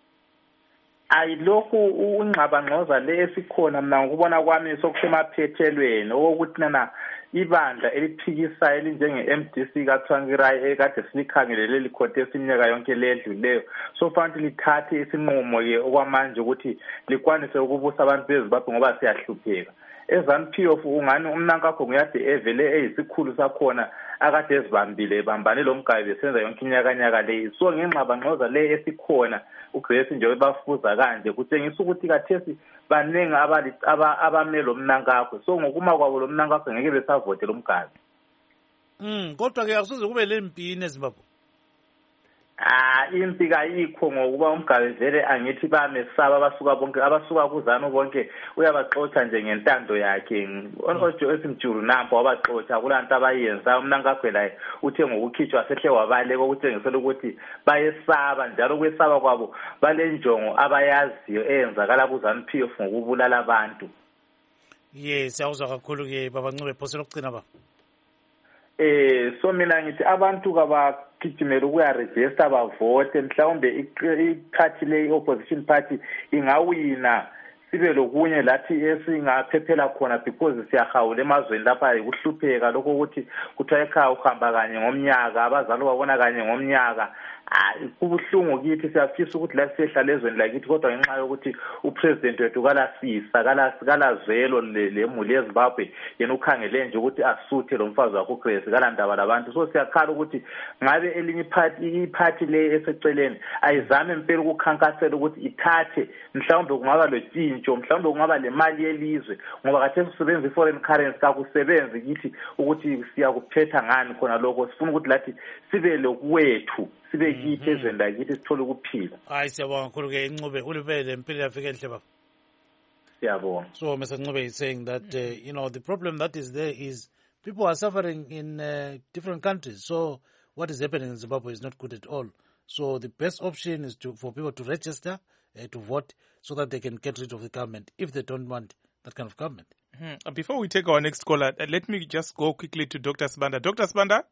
Ayilokhu ungxabangxoza le esikhona mina ngikubona kwami sokusemaphethelweni okokuthi nana ibandla eliphikisayo elinjenge-MDC kaTsvangirai ekade silikhangelele likhotesa iminyaka yonke ledluleyo sofanele lithathe isinqumo-ke okwamanje ukuthi likwanise ukubusa abantu beZimbabwe ngoba siyahlupheka. eZANU-PF ungani uMnankagwa nguyade evele eyisikhulu sakhona akade ezibambile ebambane lo Mugabe besenza yonke inyakanyaka leyi. So ngengxabangxoza le esikhona uGrace nje webafuza kanje kutshengisa ukuthi kathesi baningi abamele lo Mnankagwa. So ngokuma kwabo lo Mnankagwa ngeke besavote lo Mugabe. Kodwa ke akusoze kube lempini eZimbabwe. Impi kayikho ngokuba uMgabe vele angithi bamesaba abasuka kuZANU bonke uyabaxoxa nje ngentando yakhe. Ojo esimjulu nampo wabaxoxa kulanto abayenza uMnankagwa laye uthe ngokukhitshwa sehle wabaleka ukutshengisela ukuthi bayesaba njalo kwesaba kwabo balenjongo abayaziyo eyenzakala kuZANU-PF ngokubulala abantu. Yes, siyawuzwa kakhulu ke baba Ncube phose lokugcina ba. So mina ngithi abantu kabagijimela ukuyaregister bavote mhlawumbe iparty le opposition party ingawina sibe lokunye lathi esingaphephela khona because siyahawula emazweni lapha ukuhlupheka lokho ukuthi kuthiwa ekhaya uhamba kanye ngomnyaka abazali babona kanye ngomnyaka kubuhlungu kithi siyafisa ukuthi la siyehlala ezweni lakithi kodwa ngenxa yokuthi upresident wethu kalasisa kalazwelo lemuli yeZimbabwe yena ukhangele nje ukuthi asuthe lo mfazi wakho uGrace kalandaba labantu so siyakhala ukuthi ngabe elinye iphathi le eseceleni ayizame impela ukukhankasela ukuthi ithathe mhlawumbe kungaba lotshintsho mhlawumbe kungaba le mali yelizwe ngoba khathesi kusebenza i-foreign currency kakusebenzi kithi ukuthi siyakuphetha ngani khona lokho sifuna ukuthi lathi sibe lokwethu sibe kithi ezweni lakithi sithole ukuphila. Hayi siyabonga kakhulu-ke Ncube ulibele impilo yafika enhle baba. Siyabonga. So Mr. Ncube is saying that the problem that is there is people are suffering in different countries. So what is happening in Zimbabwe is not good at all. So the best option is for people to register to vote so that they can get rid of the government if they don't want that kind of government. Before we take our next caller, let me just go quickly to Dr. Sibanda. Dr. Sibanda?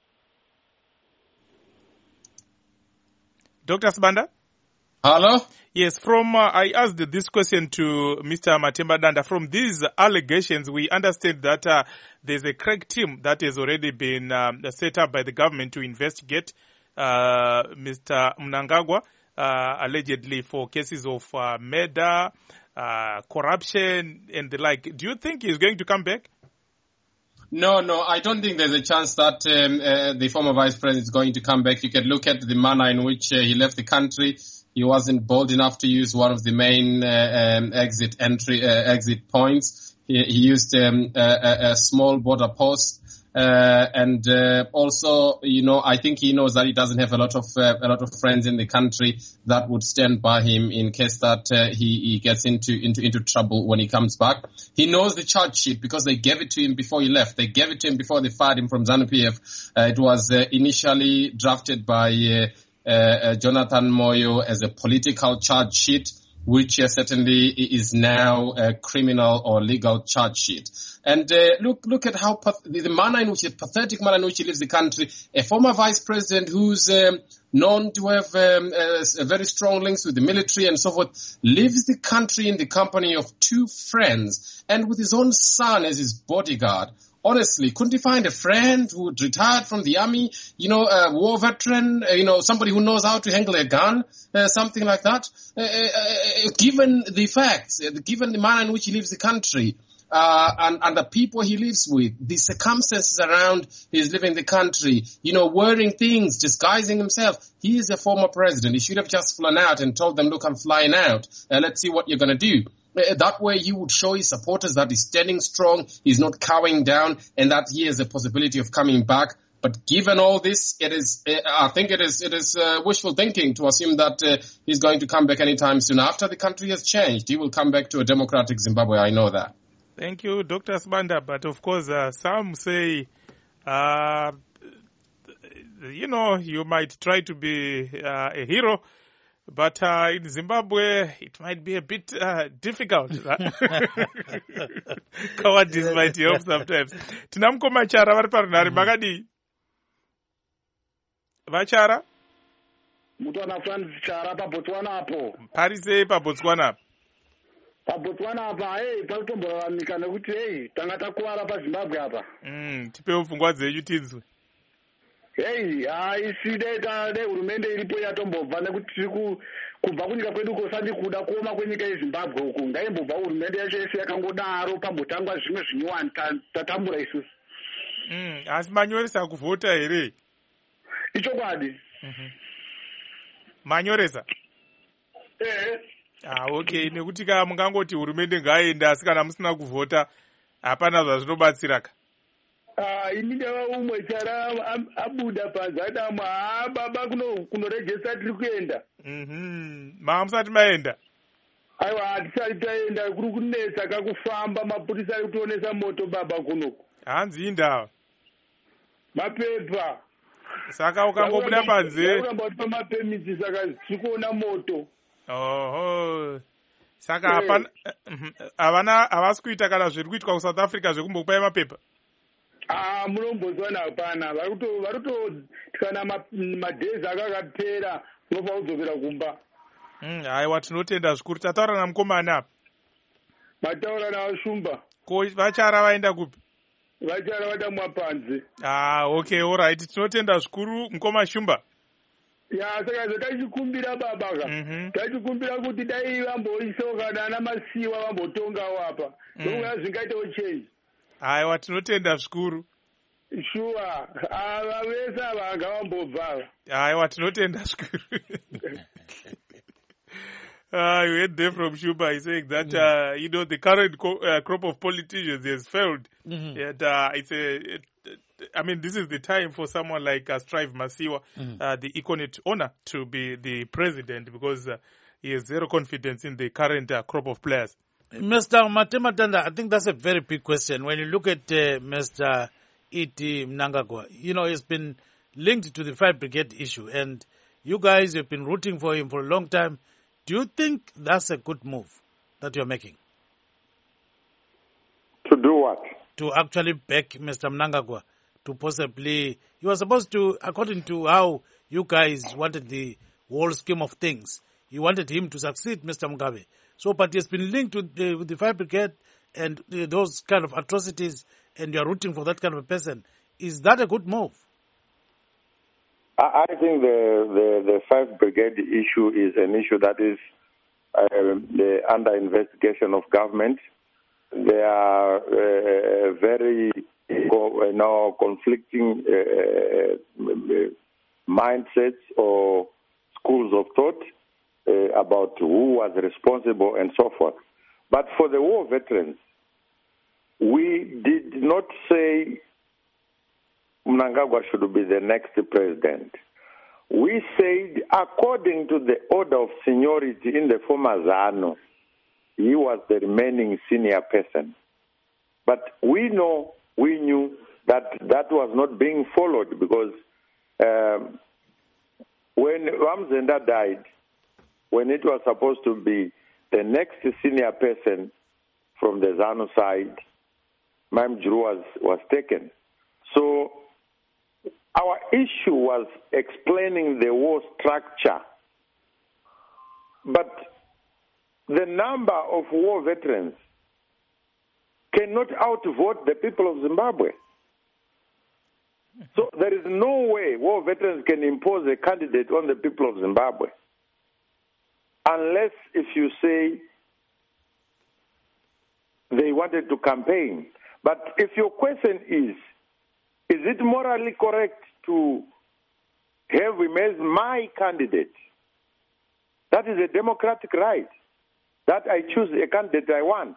Dr. Sibanda? Hello? Yes, I asked this question to Mr. Matemba Danda. From these allegations, we understand that there's a crack team that has already been set up by the government to investigate Mr. Mnangagwa, allegedly for cases of murder, corruption, and the like. Do you think he's going to come back? No, I don't think there's a chance that the former vice president is going to come back. You can look at the manner in which he left the country. He wasn't bold enough to use one of the main exit points. He used a small border post. And also, I think he knows that he doesn't have a lot of friends in the country that would stand by him in case that he gets into trouble when he comes back. He knows the charge sheet because they gave it to him before he left. They gave it to him before they fired him from ZANU-PF. It was initially drafted by Jonathan Moyo as a political charge sheet, which certainly is now a criminal or legal charge sheet. And look at how the manner in which, the pathetic manner in which he leaves the country. A former vice president who's known to have a very strong links with the military and so forth, leaves the country in the company of two friends and with his own son as his bodyguard. Honestly, couldn't he find a friend who had retired from the army, a war veteran, somebody who knows how to handle a gun, something like that? Given the facts, given the manner in which he leaves the country, and the people he lives with, the circumstances around his living the country, wearing things, disguising himself. He is a former president. He should have just flown out and told them, look, I'm flying out. Let's see what you're going to do. That way he would show his supporters that he's standing strong, he's not cowering down, and that he has a possibility of coming back. But given all this, I think it is wishful thinking to assume that he's going to come back anytime soon. After the country has changed, he will come back to a democratic Zimbabwe. I know that. Thank you, Dr. Sibanda. But of course, some say, you might try to be a hero, but in Zimbabwe, it might be a bit difficult. Cowardice might help sometimes. Tinamko Machara, vari parunhare makadii? Vachara? Mutwana Francis Chara paBotswana apo. Parisei paBotswana apo? PaBotswana apa panotombowanika nekuti tanga takuwara paZimbabwe apa. Tipewo pfungwa dzenyu tinzwe. Iside tade hurumende iripo yatombobva nekuti tiri kubva kunyika kwedu kosati kuda kuoma kwenyika yeZimbabwe uku ngaimbobva hurumende yacho yese yakangodaro pambotangwa zvimwe zvinyowani tatambura isusu. Asi manyoresa kuvhota here? Ichokwadi. Manyoresa? Okay, nekuti mungangoti hurumende ngaiende asi kana musina kuvhota hapana zvazvinobatsiraka. Ini ndava umwe Chara abuda pazadamu baba kunorejesta tiri kuenda. Musati maenda? Aiwa hatisati taenda, kuri kunetsa kakufamba, mapurisa ari kutionesa moto baba kunoku. Hanzi indava? Mapepa. Saka ukangobuda panze? Uramba kuti pamapemisi saka tiri kuona moto. Oho. Saka havasi kuita kana zviri kuitwa kuSouth Africa zvekumbokupai mapepa? Munombozwana hapana. Varuto kana madhezi akakapera unofa kudzokera kumba. Aiwa tinotenda zvikuru. Tataura namukomana apa? Mataura navashumba. Ko Vachara vaenda kupi? Vachara vatamwa panze. Okay, alright. Tinotenda zvikuru mukoma Shumba. ya saka tachikumbira babaka tachikumbira kuti dai vamboisoka dana masiwa vambotongawo apa ndokuya zvingaitawo change. Aiwa, tinotenda zvikuru. Sure, ava vese ava ngavambobva. Aiwa, tinotenda zvikuru. You heard there from Shuba, he's saying that, the current crop of politicians has failed. And this is the time for someone like Strive Masiwa, the Econet owner, to be the president because he has zero confidence in the current crop of players. Mr. Matematanda, I think that's a very big question. When you look at Mr. E.T. Mnangagwa, he's been linked to the Fire Brigade issue, and you guys have been rooting for him for a long time. Do you think that's a good move that you're making? To do what? To actually back Mr. Mnangagwa to possibly... You were supposed to, according to how you guys wanted the whole scheme of things, you wanted him to succeed, Mr. Mugabe. So, but he has been linked with the Fire Brigade and those kind of atrocities, and you're rooting for that kind of a person. Is that a good move? I think the Fire Brigade issue is an issue that is under investigation of government. There are very conflicting mindsets or schools of thought about who was responsible and so forth. But for the war veterans, we did not say Mnangagwa should be the next president. We said, according to the order of seniority in the former ZANU, he was the remaining senior person. But we knew that was not being followed because when Ramzenda died, when it was supposed to be the next senior person from the ZANU side, Maim Juru was taken. So our issue was explaining the war structure. But the number of war veterans cannot outvote the people of Zimbabwe. So there is no way war veterans can impose a candidate on the people of Zimbabwe. Unless if you say they wanted to campaign. But if your question is it morally correct to have him as my candidate? That is a democratic right. That I choose a candidate I want.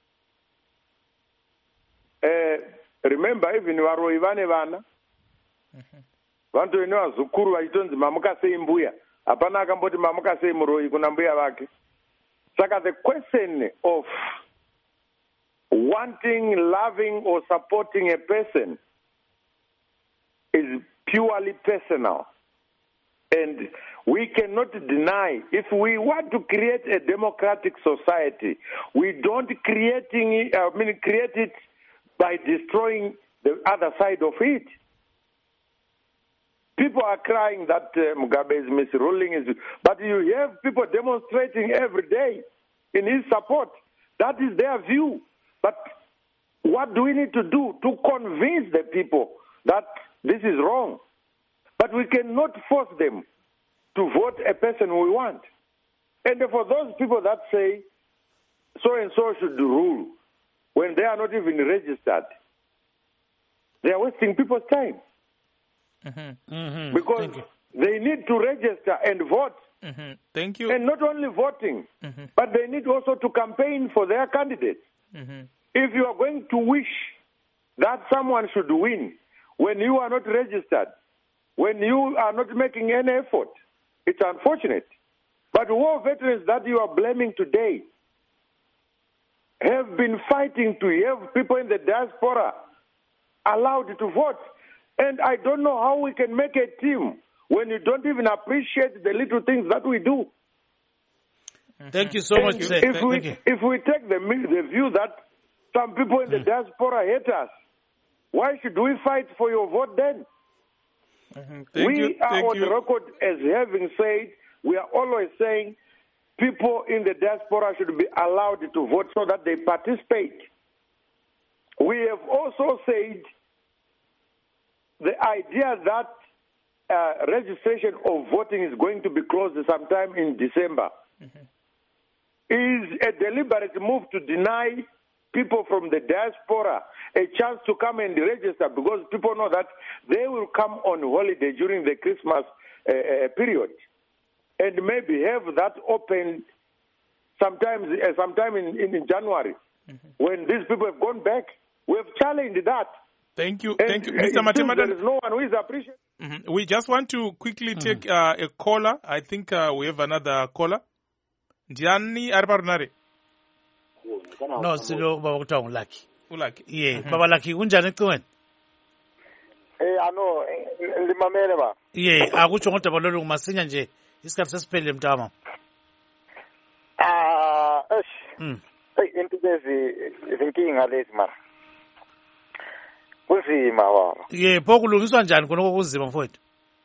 Remember, even Waroi Vana, vantu vene vazukuru vachitonzi mamuka sei mbuya hapana akamboti mamuka sei muroi kuna mbuya vake. Saka the question of wanting, loving or supporting a person is purely personal. And we cannot deny, if we want to create a democratic society, we don't create it by destroying the other side of it. People are crying that Mugabe is misruling, but you have people demonstrating every day in his support. That is their view. But what do we need to do to convince the people that this is wrong? But we cannot force them to vote a person we want. And for those people that say so-and-so should rule when they are not even registered, they are wasting people's time. Because they need to register and vote. Thank you. And not only voting, but they need also to campaign for their candidates. If you are going to wish that someone should win when you are not registered, when you are not making any effort, it's unfortunate. But war veterans that you are blaming today have been fighting to have people in the diaspora allowed to vote. And I don't know how we can make a team when you don't even appreciate the little things that we do. Thank you so much. If we take the view that some people in the diaspora hate us, why should we fight for your vote then? We are on record as having said, we are always saying people in the diaspora should be allowed to vote so that they participate. We have also said the idea that registration of voting is going to be closed sometime in December, is a deliberate move to deny people from the diaspora a chance to come and register, because people know that they will come on holiday during the Christmas period, and maybe have that open sometime in January, when these people have gone back. We have challenged that. Thank you, Mr. Matemba. There is no one who is appreciating. We just want to quickly take a caller. I think we have another caller. Ndiani ariparunare? No, silo baba kuthiwa ngulaki. Ulaki. Yeah, baba Lucky kunjani ecingweni? Ano limamele ba. Yeah, akutsho ngodaba lolu masinya nje isikhathi sesiphelile mntama. Into lezi izinkinga lezi mara. Kunzima baba. Yeah, pho kulungiswa njani khona kokuzima mfowethu?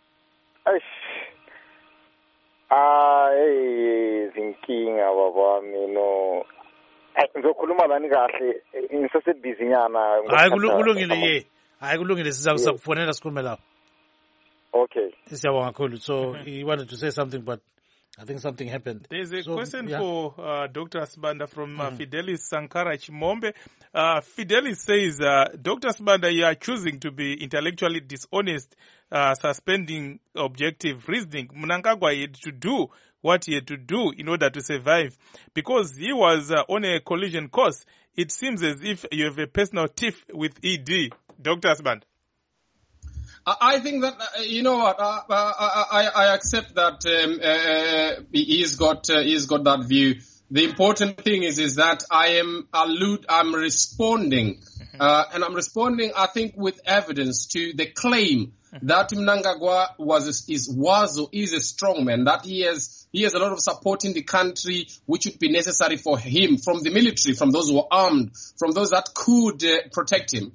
Izinkinga baba mina ngizokhuluma lani kahle ngisasebhizi nyana. Hayi kulungile ye. Hayi kulungile sizakufonela sikhulume lapho. Okay. Siyabonga kakhulu. So he wanted to say something, but I think something happened. There's a question for Dr. Sibanda from Fidelis Sankara Chimombe. Fidelis says, Dr. Sibanda, you are choosing to be intellectually dishonest, suspending objective reasoning. Mnangagwa had to do what he had to do in order to survive. Because he was on a collision course, it seems as if you have a personal tiff with ED. Dr. Sibanda. I think that, you know what, I accept that he's got that view. The important thing is that I'm responding, and I'm responding, I think, with evidence to the claim that Mnangagwa is a strong man, that he has a lot of support in the country, which would be necessary for him, from the military, from those who are armed, from those that could protect him.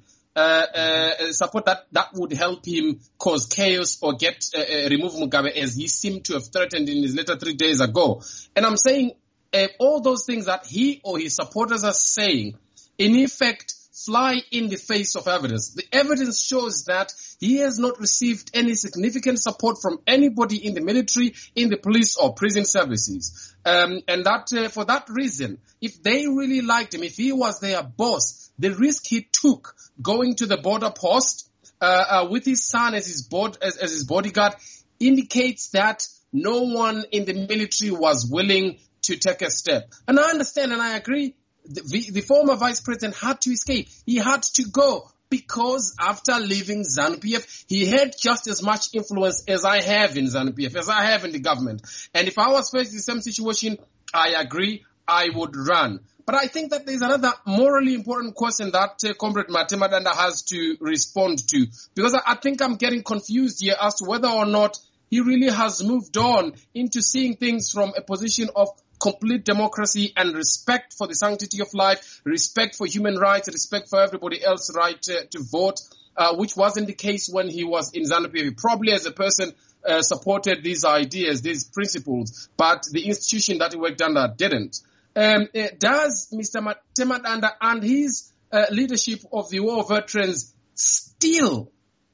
Support that would help him cause chaos or remove Mugabe, as he seemed to have threatened in his letter 3 days ago. And I'm saying all those things that he or his supporters are saying, in effect, fly in the face of evidence. The evidence shows that he has not received any significant support from anybody in the military, in the police or prison services. And that for that reason, if they really liked him, if he was their boss, the risk he took going to the border post with his son as his bodyguard indicates that no one in the military was willing to take a step. And I understand and I agree, the former vice president had to escape. He had to go because after leaving ZANU-PF, he had just as much influence as I have in ZANU-PF, as I have in the government. And if I was faced with the same situation, I agree, I would run. But I think that there's another morally important question that Comrade Matemba Danda has to respond to. Because I think I'm getting confused here as to whether or not he really has moved on into seeing things from a position of complete democracy and respect for the sanctity of life, respect for human rights, respect for everybody else's right to vote, which wasn't the case when he was in ZANU-PF. Probably as a person supported these ideas, these principles, but the institution that he worked under didn't. Does Mr. Matemba Danda and his leadership of the war veterans still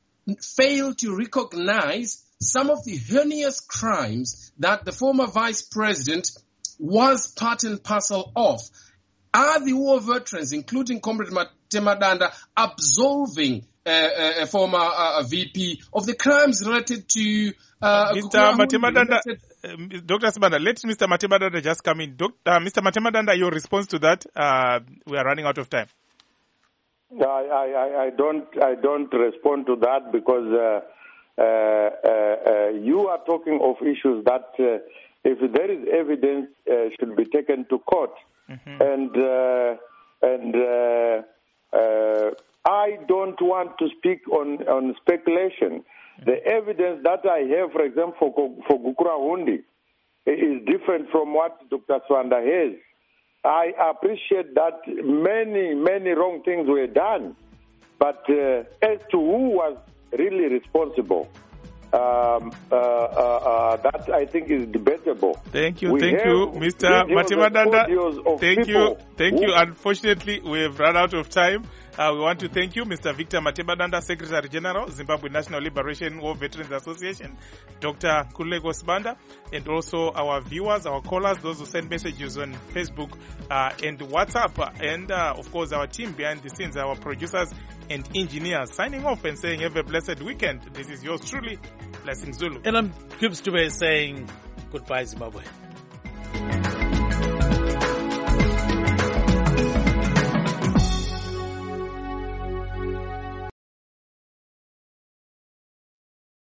fail to recognize some of the heinous crimes that the former vice president was part and parcel of? Are the war veterans, including Comrade Matemba Danda, absolving a former VP of the crimes related to Mr. Matemba Danda? Dr. Sibanda, let Mr. Matemba Danda just come in. Mr. Matemba Danda, your response to that? We are running out of time. I don't respond to that because you are talking of issues that if there is evidence should be taken to court, and I don't want to speak on speculation. The evidence that I have, for example, for Gukurahundi, is different from what Dr. Sibanda has. I appreciate that many wrong things were done, but as to who was really responsible, that I think is debatable. Thank you, Mr. Matemadanda. Thank you. Unfortunately, we have run out of time. We want to thank you, Mr. Victor Matemadanda, Secretary General, Zimbabwe National Liberation War Veterans Association, Dr. Nkululeko Sibanda, and also our viewers, our callers, those who send messages on Facebook and WhatsApp, and of course our team behind the scenes, our producers and engineers, signing off and saying have a blessed weekend. This is yours truly, Blessing Zulu. And I'm Gibbs Dube saying goodbye, Zimbabwe.